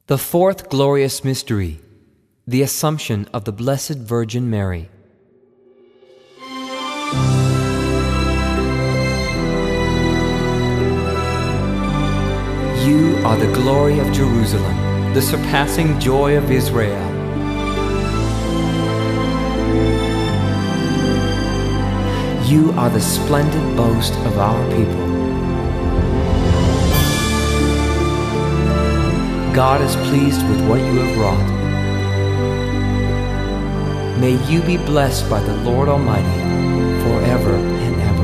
The fourth glorious mystery, the Assumption of the Blessed Virgin Mary. You are the glory of Jerusalem, the surpassing joy of Israel. You are the splendid boast of our people. God is pleased with what you have wrought. May you be blessed by the Lord Almighty forever and ever.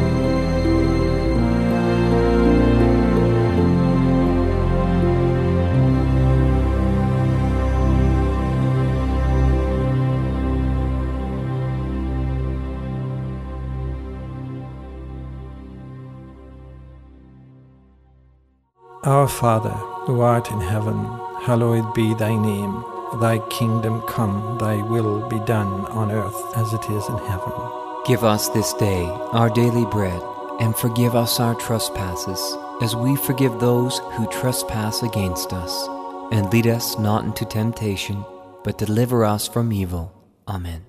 Our Father, who art in heaven, hallowed be thy name. Thy kingdom come, thy will be done on earth as it is in heaven. Give us this day our daily bread, and forgive us our trespasses, as we forgive those who trespass against us. And lead us not into temptation, but deliver us from evil. Amen.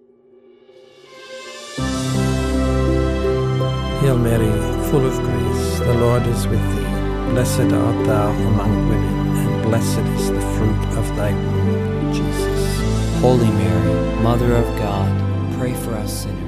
Hail Mary, full of grace, the Lord is with thee. Blessed art thou among women, and blessed is the fruit of thy womb, Jesus. Holy Mary, Mother of God, pray for us sinners,